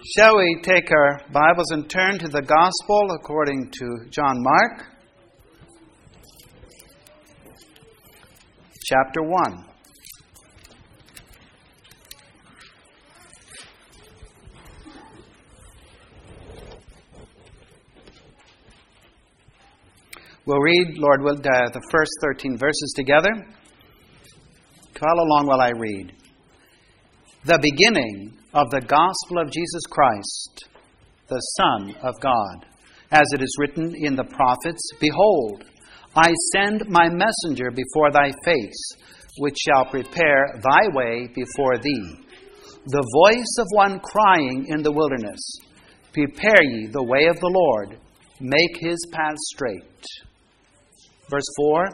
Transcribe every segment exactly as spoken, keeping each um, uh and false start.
Shall we take our Bibles and turn to the Gospel according to John Mark, chapter one. We'll read, Lord will, uh, the first thirteen verses together. Follow along while I read. The beginning of the gospel of Jesus Christ, the Son of God. As it is written in the prophets, Behold, I send my messenger before thy face, which shall prepare thy way before thee. The voice of one crying in the wilderness, Prepare ye the way of the Lord, make his path straight. Verse four,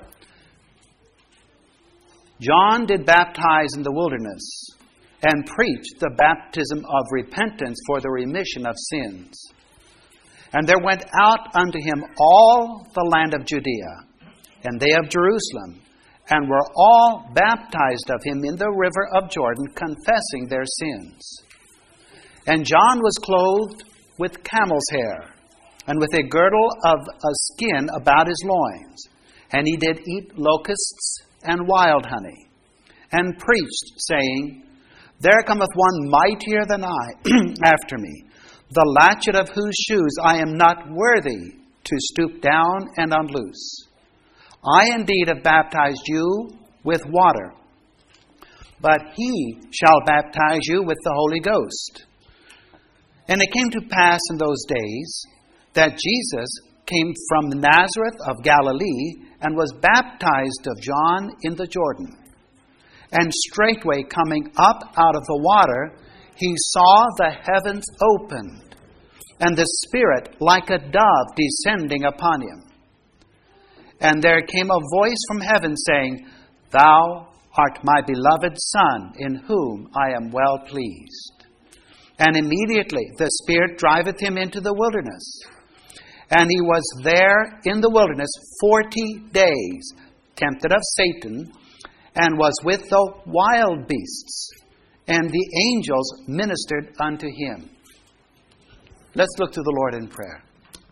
John did baptize in the wilderness, and preached the baptism of repentance for the remission of sins. And there went out unto him all the land of Judea, and they of Jerusalem, and were all baptized of him in the river of Jordan, confessing their sins. And John was clothed with camel's hair, and with a girdle of a skin about his loins. And he did eat locusts and wild honey, and preached, saying, There cometh one mightier than I after me, the latchet of whose shoes I am not worthy to stoop down and unloose. I indeed have baptized you with water, but he shall baptize you with the Holy Ghost. And it came to pass in those days that Jesus came from Nazareth of Galilee and was baptized of John in the Jordan. And straightway coming up out of the water, he saw the heavens opened, and the Spirit like a dove descending upon him. And there came a voice from heaven saying, Thou art my beloved Son, in whom I am well pleased. And immediately the Spirit driveth him into the wilderness. And he was there in the wilderness forty days, tempted of Satan, and was with the wild beasts, and the angels ministered unto him. Let's look to the Lord in prayer.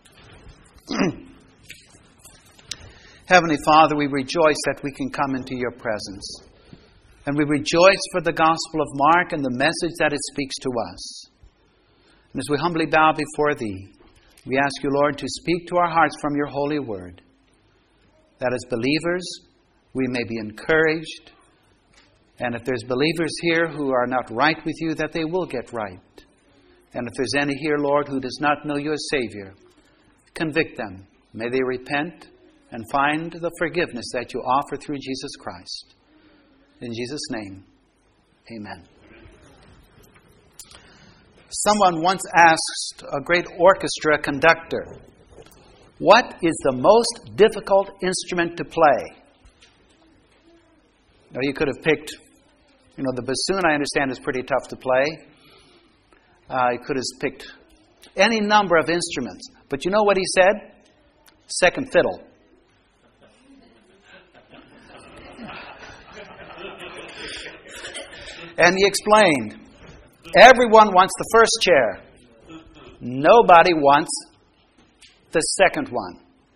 Heavenly Father, we rejoice that we can come into your presence. And we rejoice for the Gospel of Mark and the message that it speaks to us. And as we humbly bow before thee, we ask you, Lord, to speak to our hearts from your holy word, that as believers we may be encouraged, and if there's believers here who are not right with you, that they will get right. And if there's any here, Lord, who does not know you as Savior, convict them. May they repent and find the forgiveness that you offer through Jesus Christ. In Jesus' name, amen. Someone once asked a great orchestra conductor, what is the most difficult instrument to play? Now, you could have picked, you know, the bassoon, I understand, is pretty tough to play. Uh, you could have picked any number of instruments. But you know what he said? Second fiddle. And he explained, everyone wants the first chair. Nobody wants the second one.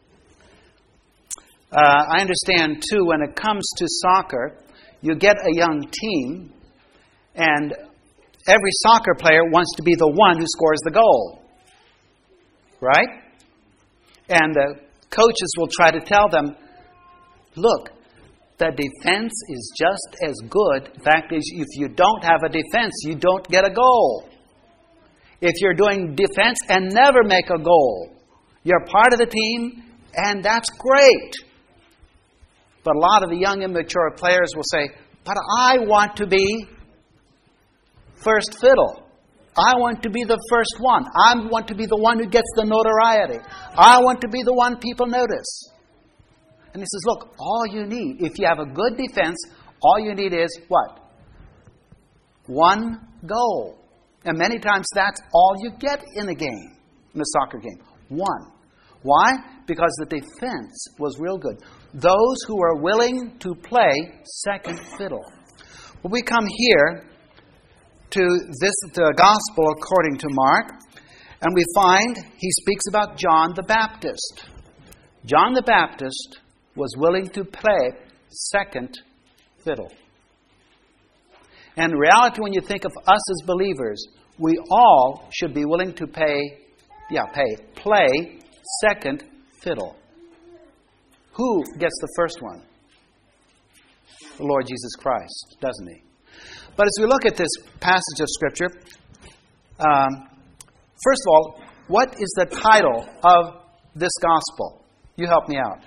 Uh, I understand, too, when it comes to soccer, you get a young team, and every soccer player wants to be the one who scores the goal. Right? And the coaches will try to tell them, look, the defense is just as good. In fact, if you don't have a defense, you don't get a goal. If you're doing defense and never make a goal, you're part of the team, and that's great. But a lot of the young, immature players will say, but I want to be first fiddle. I want to be the first one. I want to be the one who gets the notoriety. I want to be the one people notice. And he says, look, all you need, if you have a good defense, all you need is what? One goal. And many times that's all you get in a game, in a soccer game. One. Why? Because the defense was real good. Those who are willing to play second fiddle. Well, we come here to this the gospel according to Mark, and we find he speaks about John the Baptist. John the Baptist was willing to play second fiddle. And in reality, when you think of us as believers, we all should be willing to pay, yeah, pay, play second fiddle. Who gets the first one? The Lord Jesus Christ, doesn't he? But as we look at this passage of Scripture, um, first of all, what is the title of this gospel? You help me out.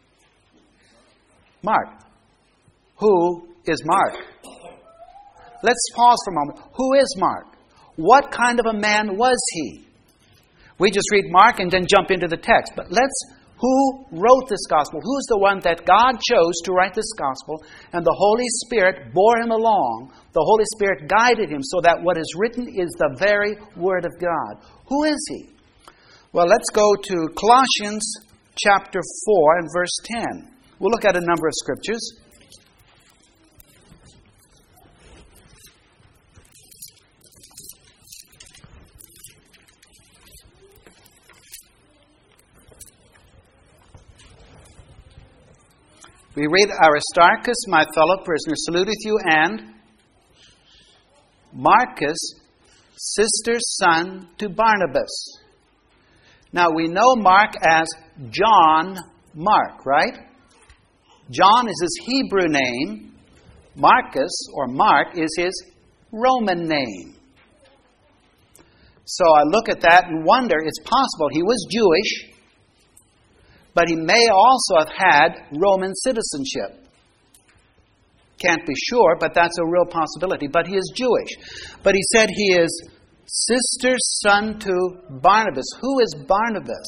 Mark. Who is Mark? Let's pause for a moment. Who is Mark? What kind of a man was he? We just read Mark and then jump into the text. But let's, who wrote this gospel? Who's the one that God chose to write this gospel? And the Holy Spirit bore him along. The Holy Spirit guided him so that what is written is the very Word of God. Who is he? Well, let's go to Colossians chapter four and verse ten. We'll look at a number of scriptures. We read, Aristarchus, my fellow prisoner, saluteth you, and Marcus, sister's son to Barnabas. Now, we know Mark as John Mark, right? John is his Hebrew name. Marcus, or Mark, is his Roman name. So I look at that and wonder, it's possible he was Jewish, but he may also have had Roman citizenship. Can't be sure, but that's a real possibility. But he is Jewish. But he said he is sister's son to Barnabas. Who is Barnabas?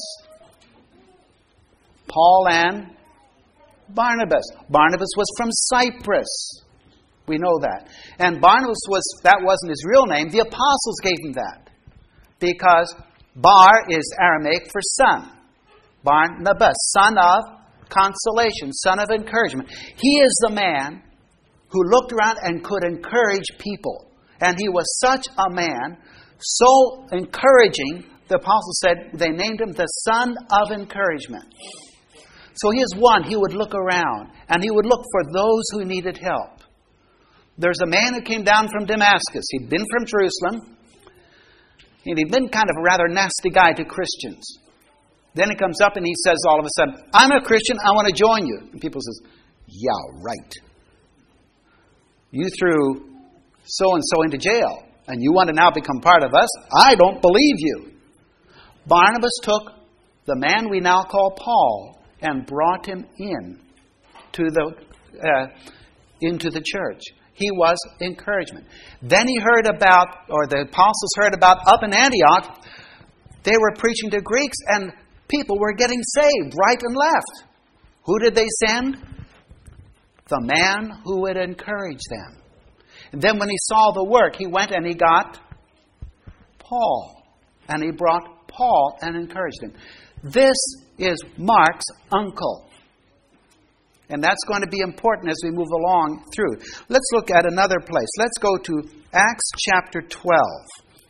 Paul and Barnabas. Barnabas was from Cyprus. We know that. And Barnabas was, that wasn't his real name. The apostles gave him that. Because Bar is Aramaic for son. Barnabas, son of consolation, son of encouragement. He is the man who looked around and could encourage people. And he was such a man, so encouraging, the apostles said they named him the son of encouragement. So he is one, he would look around and he would look for those who needed help. There's a man who came down from Damascus. He'd been from Jerusalem. And he'd been kind of a rather nasty guy to Christians. Then he comes up and he says all of a sudden, I'm a Christian, I want to join you. And people says, yeah, right. You threw so-and-so into jail, and you want to now become part of us? I don't believe you. Barnabas took the man we now call Paul and brought him in to the uh, into the church. He was encouragement. Then he heard about, or the apostles heard about up in Antioch, they were preaching to Greeks, and people were getting saved right and left. Who did they send? The man who would encourage them. And then when he saw the work, he went and he got Paul. And he brought Paul and encouraged him. This is Mark's uncle. And that's going to be important as we move along through. Let's look at another place. Let's go to Acts chapter twelve.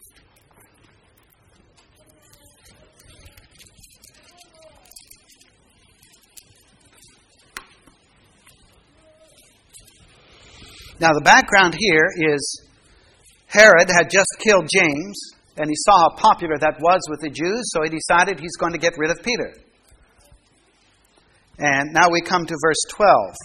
Now, the background here is Herod had just killed James, and he saw how popular that was with the Jews, so he decided he's going to get rid of Peter. And now we come to verse twelve.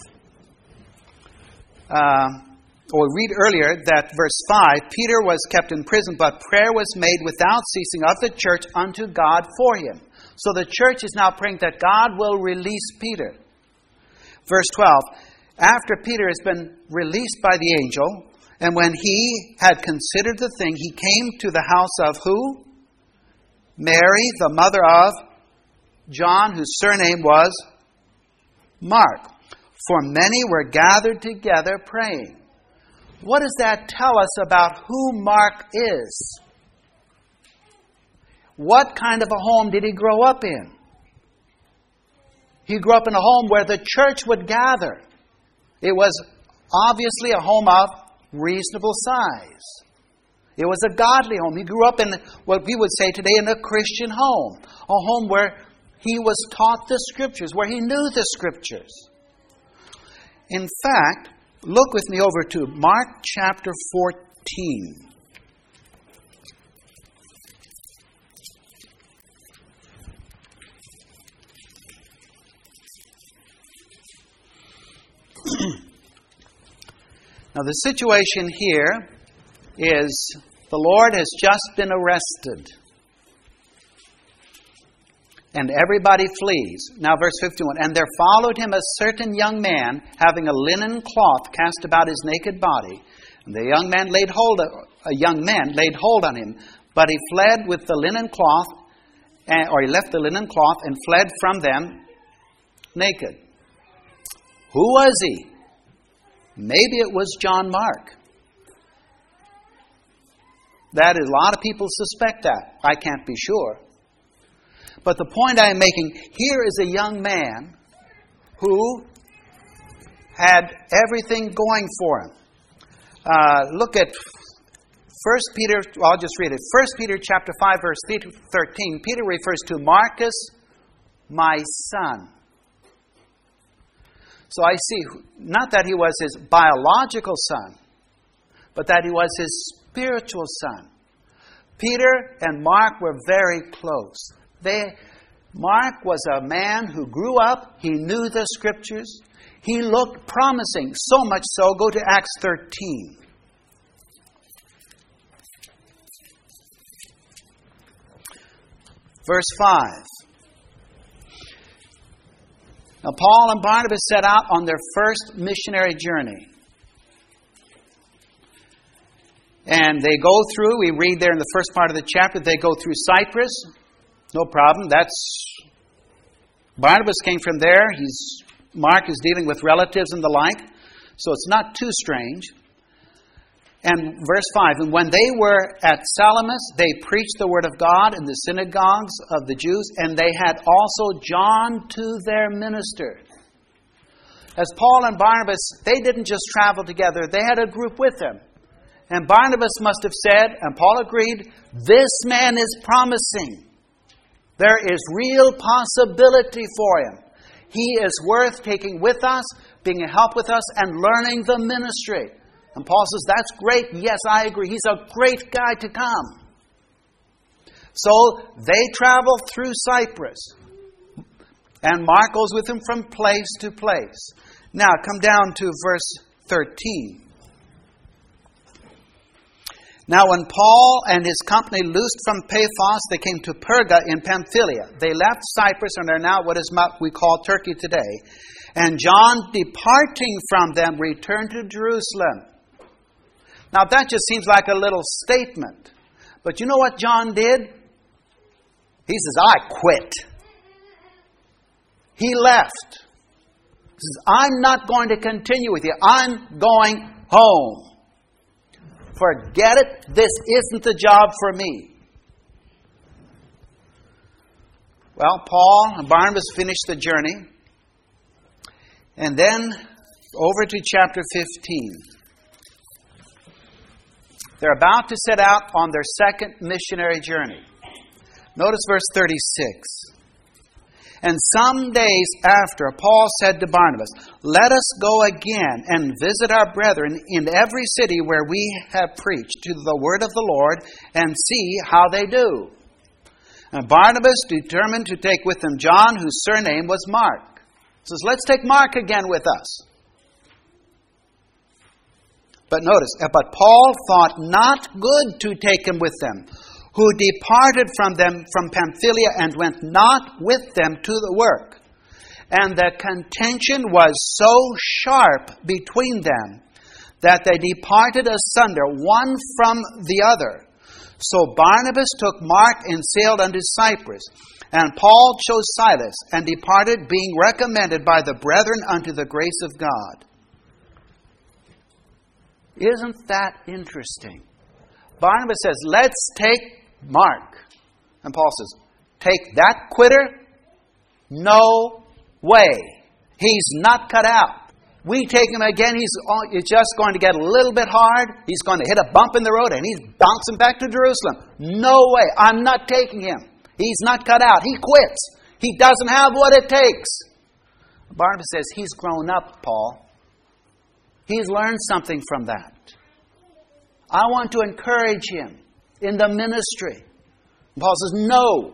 Uh, or we read earlier that verse five, Peter was kept in prison, but prayer was made without ceasing of the church unto God for him. So the church is now praying that God will release Peter. Verse twelve, after Peter has been released by the angel, and when he had considered the thing, he came to the house of who? Mary, the mother of John, whose surname was Mark. For many were gathered together praying. What does that tell us about who Mark is? What kind of a home did he grow up in? He grew up in a home where the church would gather. It was obviously a home of reasonable size. It was a godly home. He grew up in what we would say today in a Christian home. A home where he was taught the Scriptures, where he knew the Scriptures. In fact, look with me over to Mark chapter fourteen. Now the situation here is the Lord has just been arrested. And everybody flees. Now verse fifty-one. And there followed him a certain young man, having a linen cloth cast about his naked body. And the young man laid hold of, a young man laid hold on him, but he fled with the linen cloth, and, or he left the linen cloth and fled from them naked. Who was he? Maybe it was John Mark. That is, a lot of people suspect that. I can't be sure. But the point I am making, here is a young man who had everything going for him. Uh, look at First Peter, well, I'll just read it. First Peter chapter five, verse thirteen. Peter refers to Marcus, my son. So I see, not that he was his biological son, but that he was his spiritual son. Peter and Mark were very close. They, Mark was a man who grew up. He knew the Scriptures. He looked promising, so much so. Go to Acts thirteen. Verse five. Now, Paul and Barnabas set out on their first missionary journey. And they go through, we read there in the first part of the chapter, they go through Cyprus. No problem. That's, Barnabas came from there. He's, Mark is dealing with relatives and the like. So it's not too strange. And verse five, and when they were at Salamis, they preached the word of God in the synagogues of the Jews, and they had also John to their minister. As Paul and Barnabas, they didn't just travel together, they had a group with them. And Barnabas must have said, and Paul agreed, this man is promising. There is real possibility for him. He is worth taking with us, being a help with us, and learning the ministry. And Paul says, that's great. Yes, I agree. He's a great guy to come. So they travel through Cyprus. And Mark goes with them from place to place. Now, come down to verse thirteen. Now, when Paul and his company loosed from Paphos, they came to Perga in Pamphylia. They left Cyprus and are now what is we call Turkey today. And John, departing from them, returned to Jerusalem. Now, that just seems like a little statement. But you know what John did? He says, I quit. He left. He says, I'm not going to continue with you. I'm going home. Forget it. This isn't the job for me. Well, Paul and Barnabas finished the journey. And then over to chapter fifteen. They're about to set out on their second missionary journey. Notice verse thirty-six. And some days after, Paul said to Barnabas, let us go again and visit our brethren in every city where we have preached to the word of the Lord and see how they do. And Barnabas determined to take with them John, whose surname was Mark. He says, let's take Mark again with us. But notice, but Paul thought not good to take him with them, who departed from them from Pamphylia and went not with them to the work. And the contention was so sharp between them that they departed asunder one from the other. So Barnabas took Mark and sailed unto Cyprus. And Paul chose Silas and departed, being recommended by the brethren unto the grace of God. Isn't that interesting? Barnabas says, let's take Mark. And Paul says, take that quitter? No way. He's not cut out. We take him again, he's, he's just going to get a little bit hard. He's going to hit a bump in the road and he's bouncing back to Jerusalem. No way. I'm not taking him. He's not cut out. He quits. He doesn't have what it takes. Barnabas says, he's grown up, Paul. He's learned something from that. I want to encourage him in the ministry. And Paul says, no.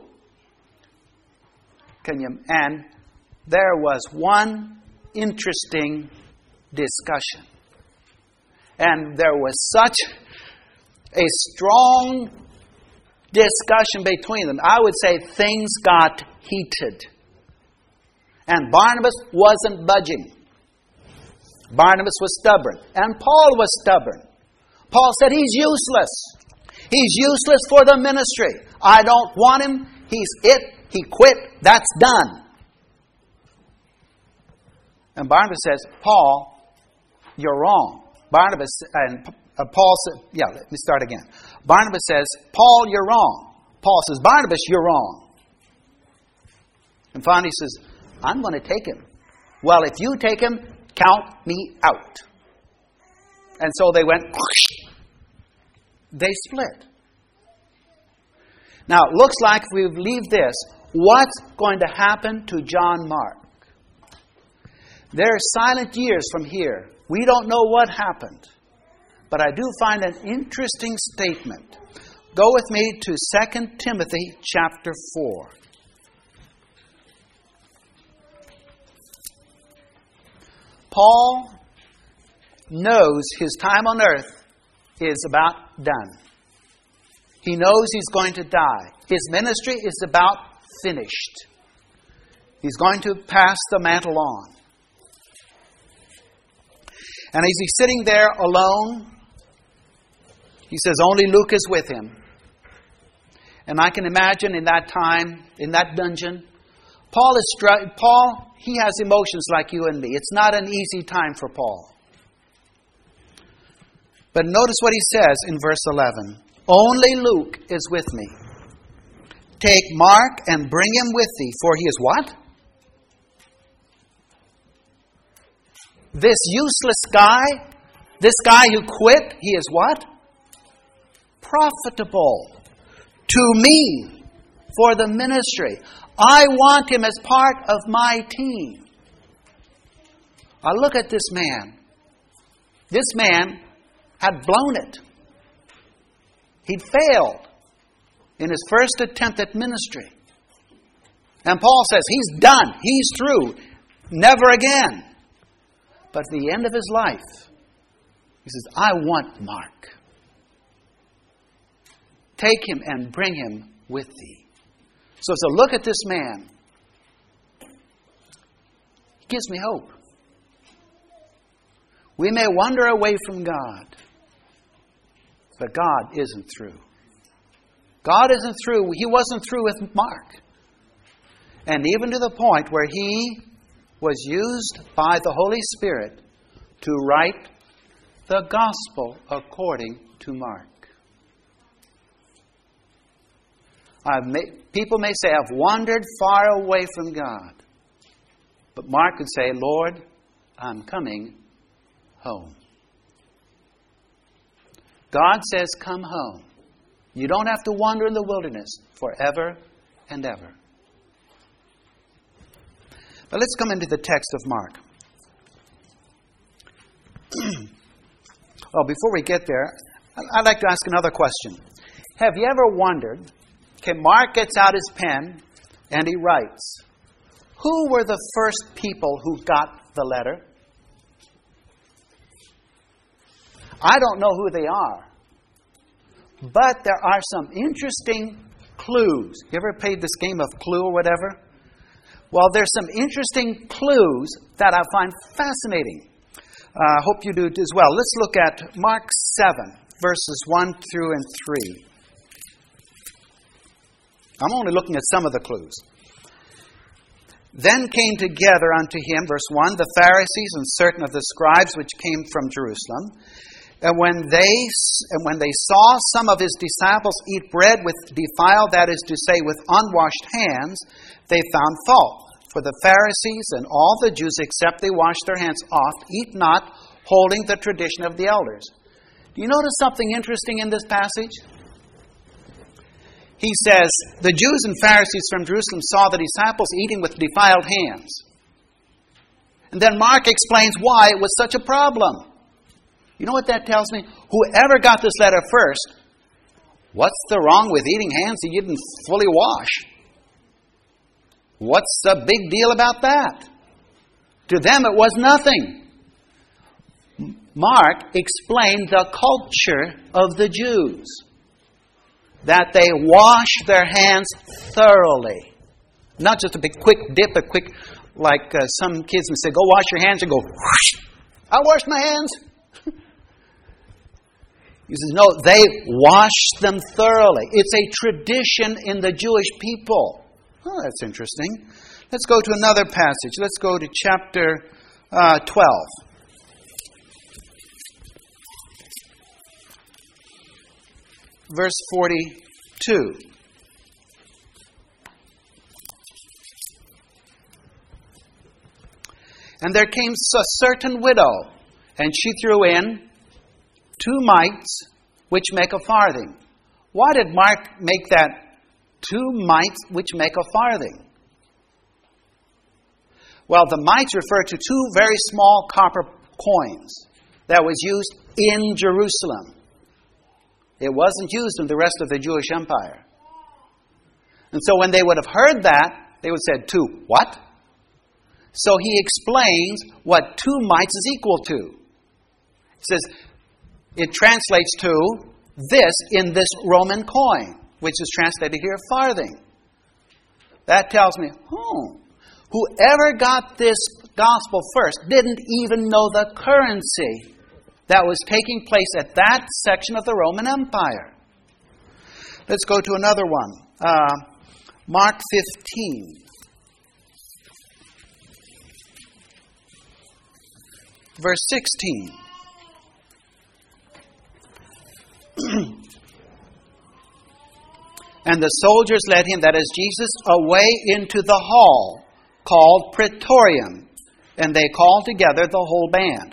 Can you? And there was one interesting discussion. And there was such a strong discussion between them. I would say things got heated. And Barnabas wasn't budging. Barnabas was stubborn. And Paul was stubborn. Paul said he's useless. He's useless for the ministry. I don't want him. He's it. He quit. That's done. And Barnabas says, Paul, you're wrong. Barnabas and uh, Paul said, yeah, let me start again. Barnabas says, Paul, you're wrong. Paul says, Barnabas, you're wrong. And finally he says, I'm going to take him. Well, if you take him, count me out. And so they went, whoosh, they split. Now, it looks like if we leave this, what's going to happen to John Mark? There are silent years from here. We don't know what happened. But I do find an interesting statement. Go with me to Second Timothy chapter four. Paul knows his time on earth is about done. He knows he's going to die. His ministry is about finished. He's going to pass the mantle on. And as he's sitting there alone, he says only Luke is with him. And I can imagine in that time, in that dungeon, Paul is str- Paul, he has emotions like you and me. It's not an easy time for Paul. But notice what he says in verse eleven. Only Luke is with me. Take Mark and bring him with thee, for he is what? This useless guy, this guy who quit, he is what? Profitable to me for the ministry. I want him as part of my team. I look at this man. This man had blown it. He'd failed in his first attempt at ministry. And Paul says, he's done. He's through. Never again. But at the end of his life, he says, I want Mark. Take him and bring him with thee. So, so look at this man. He gives me hope. We may wander away from God, but God isn't through. God isn't through. He wasn't through with Mark. And even to the point where he was used by the Holy Spirit to write the gospel according to Mark. I've made, people may say, I've wandered far away from God. But Mark could say, Lord, I'm coming home. God says, come home. You don't have to wander in the wilderness forever and ever. But let's come into the text of Mark. Well, before we get there, I'd like to ask another question. Have you ever wondered, okay, Mark gets out his pen and he writes, who were the first people who got the letter? I don't know who they are. But there are some interesting clues. You ever played this game of Clue or whatever? Well, there's some interesting clues that I find fascinating. I uh, hope you do as well. Let's look at Mark seven, verses one through and three. I'm only looking at some of the clues. Then came together unto him, verse one, the Pharisees and certain of the scribes which came from Jerusalem. And when they and when they saw some of his disciples eat bread with defiled, that is to say, with unwashed hands, they found fault. For the Pharisees and all the Jews, except they wash their hands oft, eat not, holding the tradition of the elders. Do you notice something interesting in this passage? He says, the Jews and Pharisees from Jerusalem saw the disciples eating with defiled hands. And then Mark explains why it was such a problem. You know what that tells me? Whoever got this letter first, what's the wrong with eating hands that you didn't fully wash? What's the big deal about that? To them it was nothing. Mark explained the culture of the Jews. That they wash their hands thoroughly. Not just a big quick dip, a quick, like uh, some kids would say, go wash your hands, and go, whoosh, I washed my hands. He says, no, they wash them thoroughly. It's a tradition in the Jewish people. Oh, that's interesting. Let's go to another passage. Let's go to chapter uh, twelve. Verse forty-two. And there came a certain widow, and she threw in two mites, which make a farthing. Why did Mark make that two mites, which make a farthing? Well, the mites refer to two very small copper coins that was used in Jerusalem. It wasn't used in the rest of the Jewish empire. And so when they would have heard that, they would have said, two what? So he explains what two mites is equal to. He says, it translates to this in this Roman coin, which is translated here farthing. That tells me, oh, whoever got this gospel first didn't even know the currency that was taking place at that section of the Roman Empire. Let's go to another one. Uh, Mark fifteen. Verse sixteen. And the soldiers led him, that is Jesus, away into the hall called Praetorium, and they called together the whole band.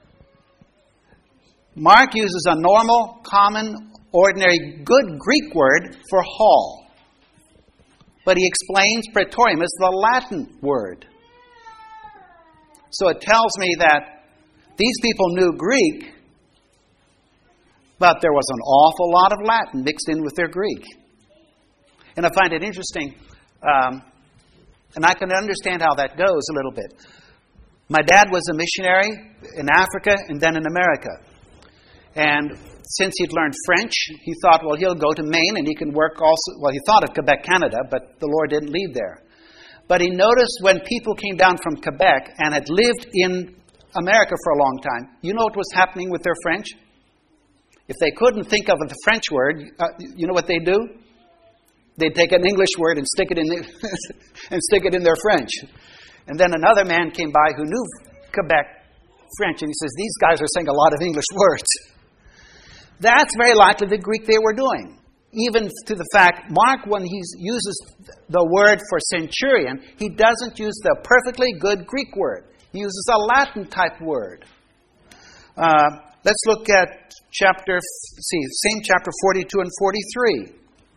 Mark uses a normal, common, ordinary, good Greek word for hall. But he explains Praetorium is the Latin word. So it tells me that these people knew Greek, but there was an awful lot of Latin mixed in with their Greek. And I find it interesting, um, and I can understand how that goes a little bit. My dad was a missionary in Africa and then in America. And since he'd learned French, he thought, well, he'll go to Maine and he can work also. Well, he thought of Quebec, Canada, but the Lord didn't lead there. But he noticed when people came down from Quebec and had lived in America for a long time, you know what was happening with their French? If they couldn't think of the French word, uh, you know what they'd do? They'd take an English word and stick it in the, and stick it in their French. And then another man came by who knew Quebec French, and he says, these guys are saying a lot of English words. That's very likely the Greek they were doing. Even to the fact, Mark, when he uses the word for centurion, he doesn't use the perfectly good Greek word. He uses a Latin type word. Uh, let's look at chapter, see, same chapter forty-two and forty-three.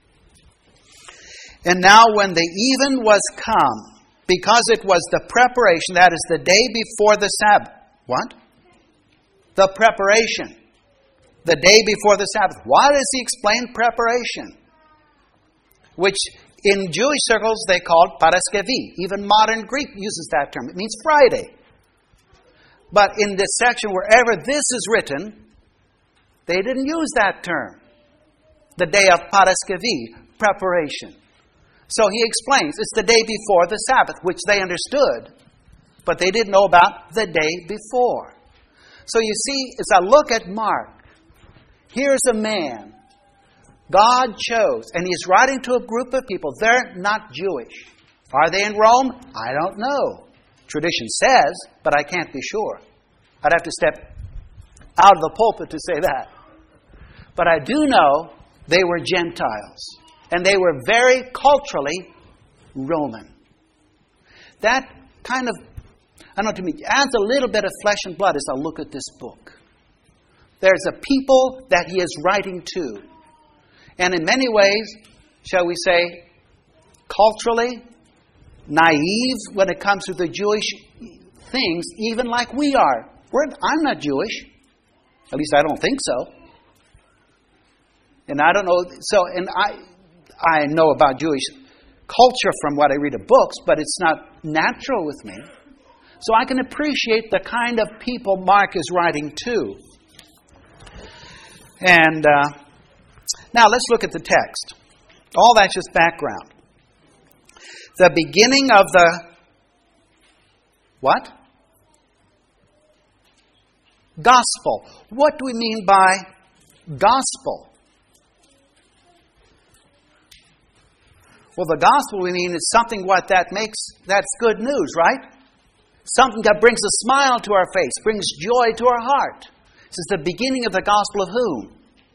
And now when the even was come, because it was the preparation, that is the day before the Sabbath. What? The preparation. The day before the Sabbath. Why does he explain preparation? Which in Jewish circles they called Paraskevi. Even modern Greek uses that term. It means Friday. But in this section, wherever this is written, they didn't use that term. The day of Paraskevi, preparation. So he explains it's the day before the Sabbath, which they understood, but they didn't know about the day before. So you see, as I look at Mark, here's a man God chose, and he's writing to a group of people. They're not Jewish. Are they in Rome? I don't know. Tradition says, but I can't be sure. I'd have to step out of the pulpit to say that. But I do know they were Gentiles. And they were very culturally Roman. that kind of, I don't know, to me, adds a little bit of flesh and blood as I look at this book. There's a people that he is writing to. And in many ways, shall we say, culturally, naive when it comes to the Jewish things, even like we are. We're, I'm not Jewish. At least I don't think so. And I don't know, so, and I, I know about Jewish culture from what I read of books, but it's not natural with me. So I can appreciate the kind of people Mark is writing to. And uh, now let's look at the text. All that's just background. The beginning of the what? Gospel. What do we mean by gospel? Well, the gospel we mean is something what that makes, that's good news, right? Something that brings a smile to our face, brings joy to our heart. This is the beginning of the gospel of whom?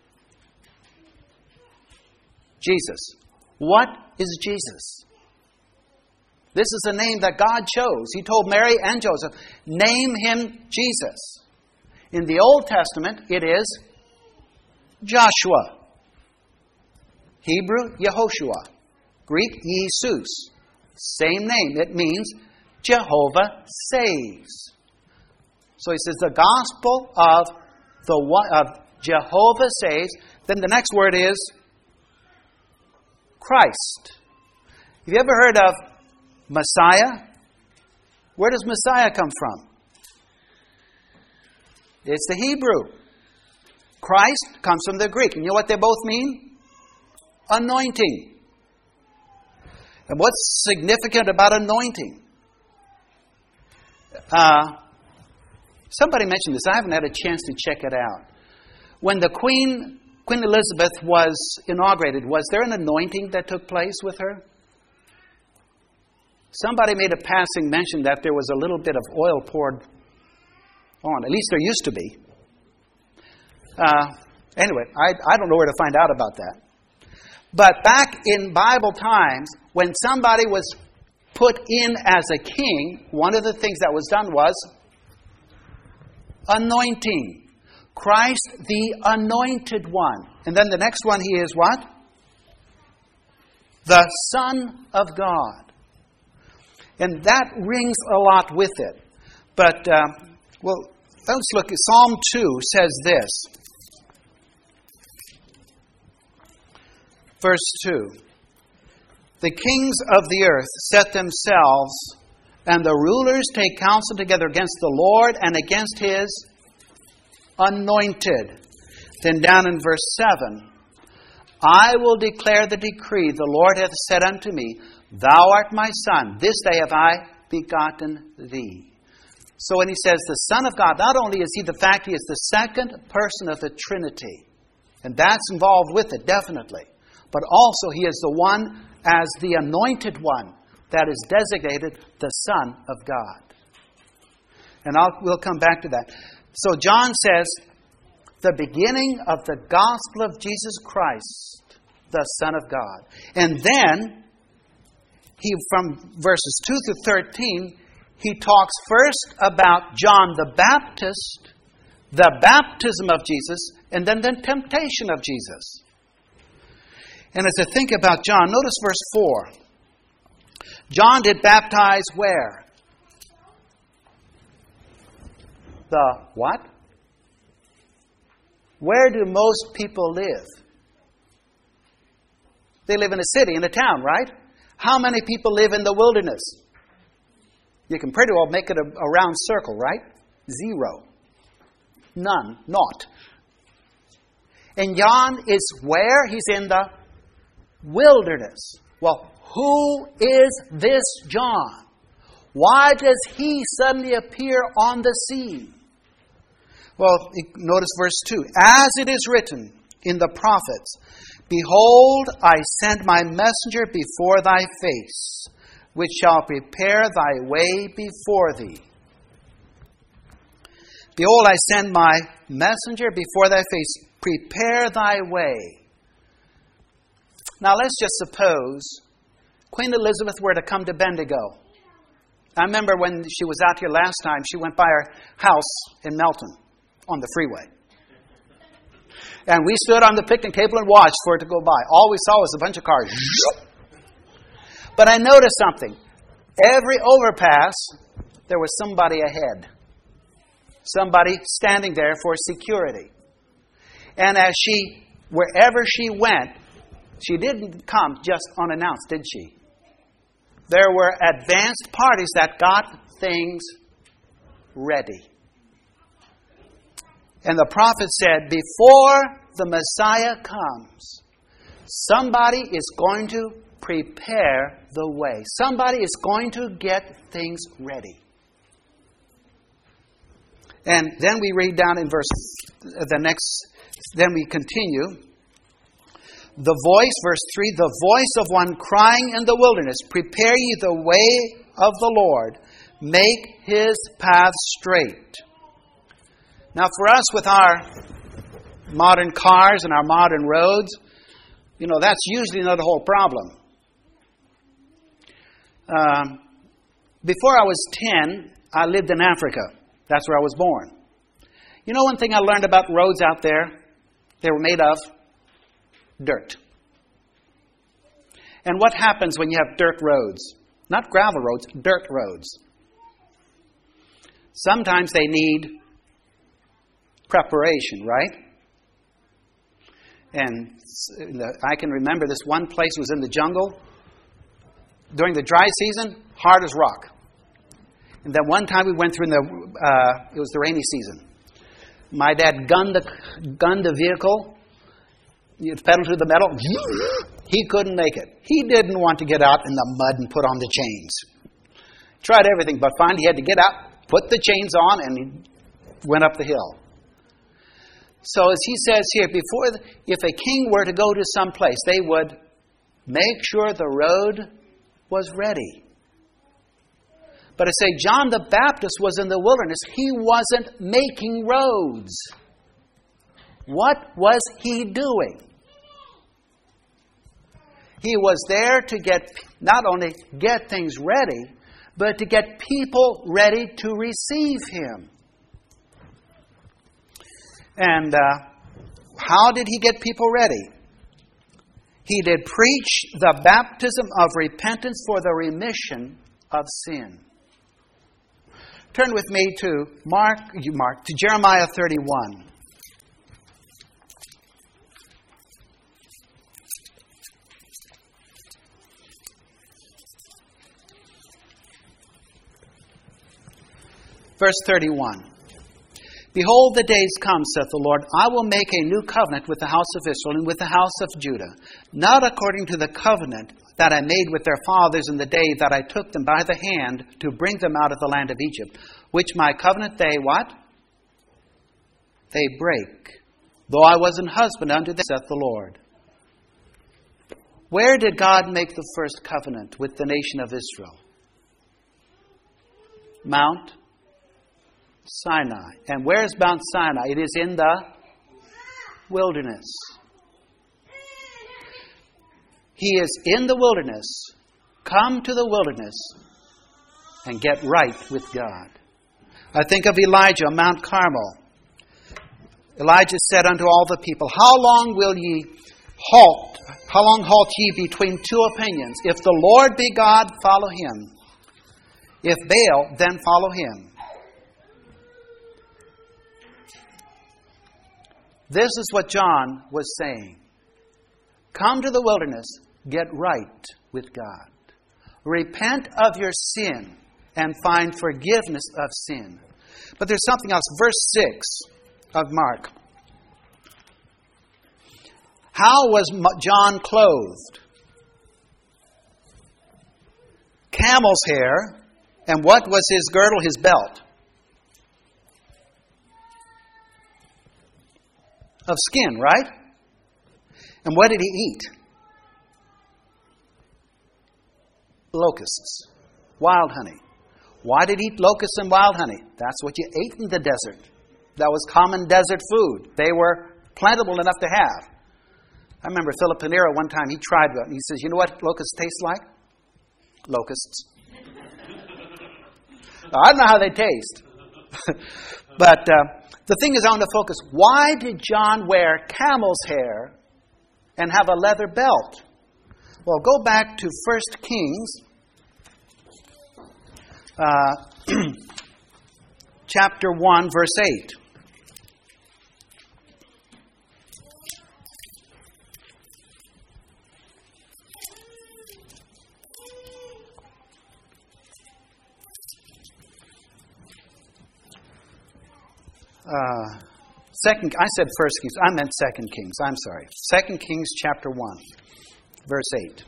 Jesus. What is Jesus? This is a name that God chose. He told Mary and Joseph, name him Jesus. In the Old Testament, it is Joshua. Hebrew, Yehoshua. Greek, Jesus. Same name. It means Jehovah saves. So he says the gospel of the one, of Jehovah saves. Then the next word is Christ. Have you ever heard of Messiah? Where does Messiah come from? It's the Hebrew. Christ comes from the Greek. And you know what they both mean? Anointing. And what's significant about anointing? Uh, somebody mentioned this. I haven't had a chance to check it out. When the Queen, Queen Elizabeth was inaugurated, was there an anointing that took place with her? Somebody made a passing mention that there was a little bit of oil poured on. At least there used to be. Uh, anyway, I, I don't know where to find out about that. But back in Bible times, when somebody was put in as a king, one of the things that was done was anointing. Christ the Anointed One. And then the next one, he is what? The Son of God. And that rings a lot with it. But, uh, well, let's look at Psalm two says this. Verse two. The kings of the earth set themselves, and the rulers take counsel together against the Lord and against his anointed. Then down in verse seven. I will declare the decree. The Lord hath said unto me, Thou art my son. This day have I begotten thee. So when he says the Son of God, not only is he the fact he is the second person of the Trinity, and that's involved with it, definitely. But also he is the one as the anointed one that is designated the Son of God. And I'll, we'll come back to that. So John says, the beginning of the gospel of Jesus Christ, the Son of God. And then, he from verses two to thirteen, he talks first about John the Baptist, the baptism of Jesus, and then the temptation of Jesus. And as I think about John, notice verse four. John did baptize where? The what? Where do most people live? They live in a city, in a town, right? How many people live in the wilderness? You can pretty well make it a, a round circle, right? Zero. None. Naught. And John is where? He's in the wilderness. Well, who is this John? Why does he suddenly appear on the scene? Well, notice verse two. As it is written in the prophets, Behold, I send my messenger before thy face, which shall prepare thy way before thee. Behold, I send my messenger before thy face, prepare thy way. Now let's just suppose Queen Elizabeth were to come to Bendigo. I remember when she was out here last time, she went by our house in Melton on the freeway. And we stood on the picnic table and watched for it to go by. All we saw was a bunch of cars. But I noticed something. Every overpass, there was somebody ahead. Somebody standing there for security. And as she, wherever she went, she didn't come just unannounced, did she? There were advanced parties that got things ready. And the prophet said, before the Messiah comes, somebody is going to prepare the way. Somebody is going to get things ready. And then we read down in verse, the next, then we continue. The voice, verse three, the voice of one crying in the wilderness, prepare ye the way of the Lord, make his path straight. Now for us with our modern cars and our modern roads, you know, that's usually not a whole problem. Um, before I was ten, I lived in Africa. That's where I was born. You know one thing I learned about roads out there? They were made of dirt. And what happens when you have dirt roads? Not gravel roads, dirt roads. Sometimes they need preparation, right? And I can remember this one place was in the jungle. During the dry season, hard as rock. And then one time we went through the, uh, it was the rainy season. My dad gunned the, gunned the vehicle. You pedal to the metal. He couldn't make it. He didn't want to get out in the mud and put on the chains. Tried everything, but finally he had to get out, put the chains on, and he went up the hill. So as he says here, before the, if a king were to go to some place, they would make sure the road was ready. But I say John the Baptist was in the wilderness. He wasn't making roads. What was he doing? He was there to get, not only get things ready, but to get people ready to receive him. And uh, how did he get people ready? He did preach the baptism of repentance for the remission of sin. Turn with me to Mark, Mark to Jeremiah thirty-one. Verse thirty-one. Behold, the days come, saith the Lord, I will make a new covenant with the house of Israel and with the house of Judah, not according to the covenant that I made with their fathers in the day that I took them by the hand to bring them out of the land of Egypt, which my covenant they, what? They break, though I was an husband unto them, saith the Lord. Where did God make the first covenant with the nation of Israel? Mount Sinai. And where is Mount Sinai? It is in the wilderness. He is in the wilderness. Come to the wilderness and get right with God. I think of Elijah on Mount Carmel. Elijah said unto all the people, How long will ye halt? How long halt ye between two opinions? If the Lord be God, follow him. If Baal, then follow him. This is what John was saying. Come to the wilderness, get right with God. Repent of your sin and find forgiveness of sin. But there's something else. Verse six of Mark. How was John clothed? Camel's hair. And what was his girdle, his belt? Of skin, right? And what did he eat? Locusts. Wild honey. Why did he eat locusts and wild honey? That's what you ate in the desert. That was common desert food. They were plentiful enough to have. I remember Philip Pinero one time, he tried one. He says, you know what locusts taste like? Locusts. I don't know how they taste. But uh, the thing is, I want to focus. Why did John wear camel's hair and have a leather belt? Well, go back to First Kings, uh, chapter one, verse eight. Uh, second, I said First Kings. I meant Second Kings. I'm sorry. Second Kings, chapter one, verse eight.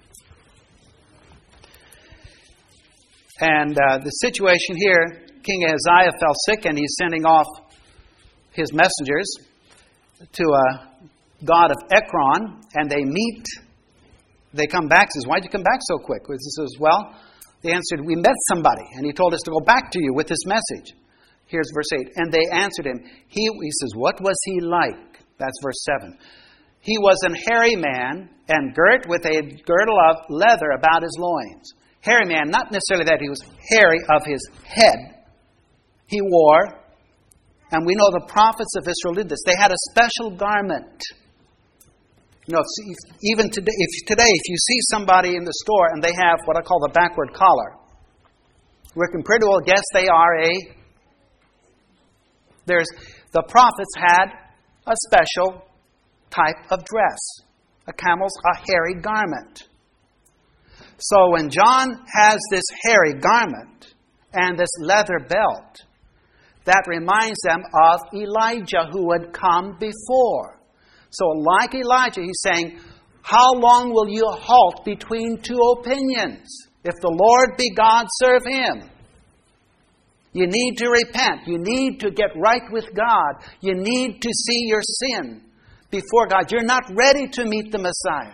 And uh, the situation here, King Ahaziah fell sick, and he's sending off his messengers to a god of Ekron, and they meet. They come back. Says, "Why'd you come back so quick?" He says, "Well," they answered, "we met somebody, and he told us to go back to you with this message." Here's verse eight. And they answered him. He, he says, "What was he like?" That's verse seven. "He was an hairy man, and girt with a girdle of leather about his loins." Hairy man, not necessarily that he was hairy of his head. He wore, and we know the prophets of Israel did this, they had a special garment. You know, if, even today if, today, if you see somebody in the store and they have what I call the backward collar, we can pretty well guess they are a There's the prophets had a special type of dress. A camel's a hairy garment. So when John has this hairy garment and this leather belt, that reminds them of Elijah who had come before. So like Elijah, he's saying, how long will you halt between two opinions? If the Lord be God, serve Him. You need to repent. You need to get right with God. You need to see your sin before God. You're not ready to meet the Messiah.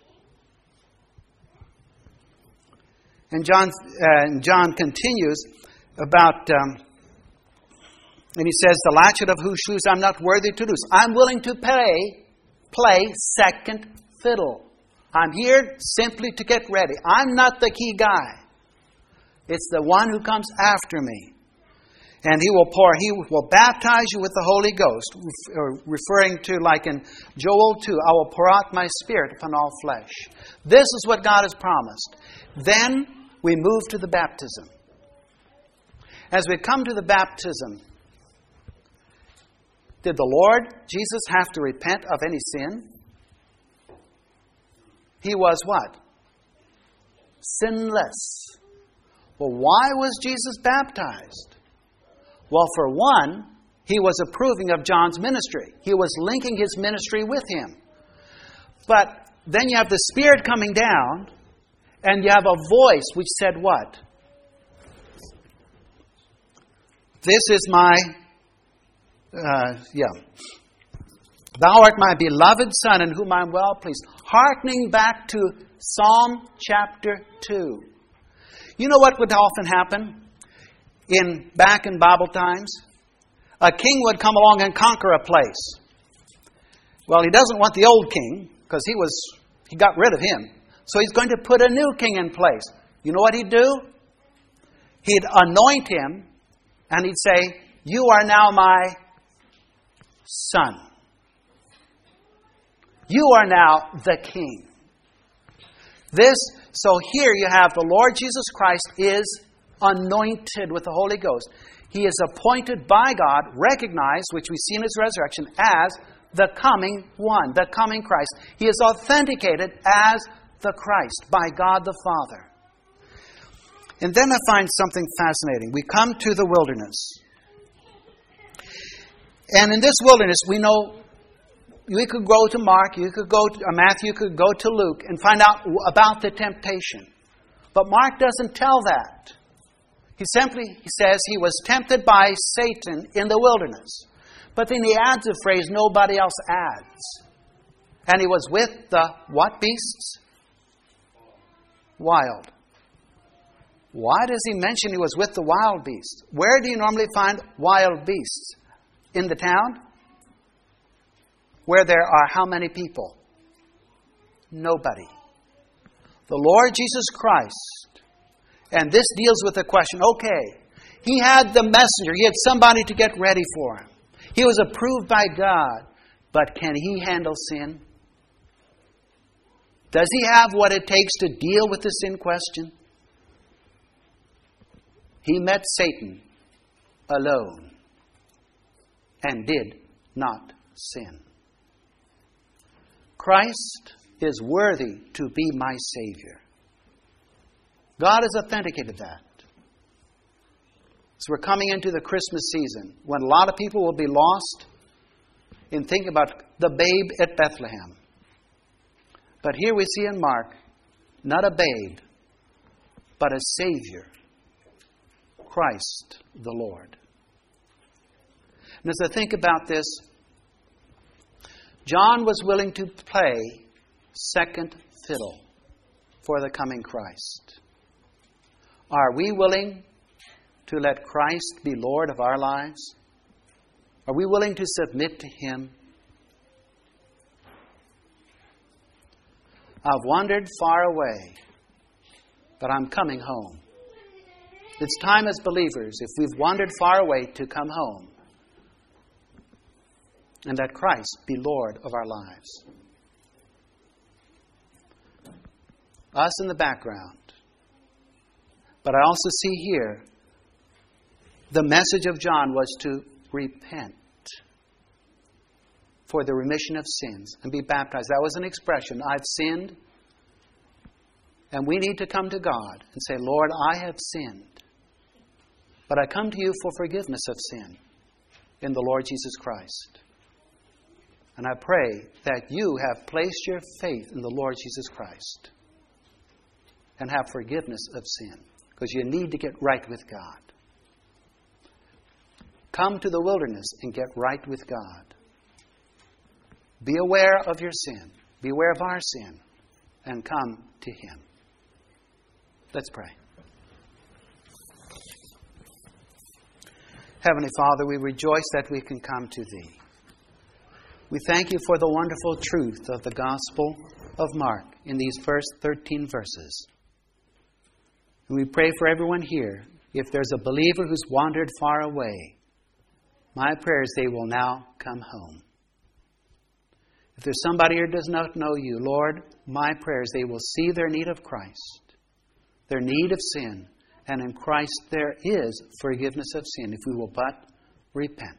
And John, uh, John continues about, um, and he says, "The latchet of whose shoes I'm not worthy to loose. I'm willing to pay, play second fiddle. I'm here simply to get ready. I'm not the key guy. It's the one who comes after me. And he will pour, he will baptize you with the Holy Ghost," referring to, like in Joel two, "I will pour out my Spirit upon all flesh." This is what God has promised. Then we move to the baptism. As we come to the baptism, did the Lord Jesus have to repent of any sin? He was what? Sinless. Well, why was Jesus baptized? Well, for one, he was approving of John's ministry. He was linking his ministry with him. But then you have the Spirit coming down, and you have a voice which said what? This is my, uh, yeah. "Thou art my beloved Son, in whom I am well pleased." Hearkening back to Psalm chapter two. You know what would often happen? In back in Bible times, a king would come along and conquer a place. Well, he doesn't want the old king because he was he got rid of him. So he's going to put a new king in place. You know what he'd do? He'd anoint him and he'd say, "You are now my son. You are now the king." This, so here you have the Lord Jesus Christ is anointed with the Holy Ghost. He is appointed by God, recognized, which we see in His resurrection, as the coming one, the coming Christ. He is authenticated as the Christ by God the Father. And then I find something fascinating. We come to the wilderness. And in this wilderness, we know we could go to Mark, you could go to uh, Matthew, you could go to Luke and find out about the temptation. But Mark doesn't tell that. He simply he says he was tempted by Satan in the wilderness. But then he adds a phrase nobody else adds. And he was with the what beasts? Wild. Why does he mention he was with the wild beasts? Where do you normally find wild beasts? In the town? Where there are how many people? Nobody. The Lord Jesus Christ. And this deals with the question, okay, He had the messenger. He had somebody to get ready for him. He was approved by God. But can he handle sin? Does he have what it takes to deal with the sin question? He met Satan alone and did not sin. Christ is worthy to be my Savior. God has authenticated that. So we're coming into the Christmas season when a lot of people will be lost in thinking about the babe at Bethlehem. But here we see in Mark, not a babe, but a Savior, Christ the Lord. And as I think about this, John was willing to play second fiddle for the coming Christ. Are we willing to let Christ be Lord of our lives? Are we willing to submit to Him? I've wandered far away, but I'm coming home. It's time as believers, if we've wandered far away, to come home and let Christ be Lord of our lives. Us in the background. But I also see here the message of John was to repent for the remission of sins and be baptized. That was an expression. I've sinned. And we need to come to God and say, Lord, I have sinned. But I come to you for forgiveness of sin in the Lord Jesus Christ. And I pray that you have placed your faith in the Lord Jesus Christ and have forgiveness of sin, because you need to get right with God. Come to the wilderness and get right with God. Be aware of your sin. Be aware of our sin. And come to Him. Let's pray. Heavenly Father, we rejoice that we can come to Thee. We thank You for the wonderful truth of the Gospel of Mark in these first thirteen verses. And we pray for everyone here. If there's a believer who's wandered far away, my prayer is they will now come home. If there's somebody here who does not know You, Lord, my prayer is they will see their need of Christ, their need of sin, and in Christ there is forgiveness of sin if we will but repent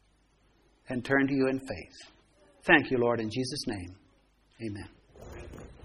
and turn to You in faith. Thank You, Lord, in Jesus' name. Amen.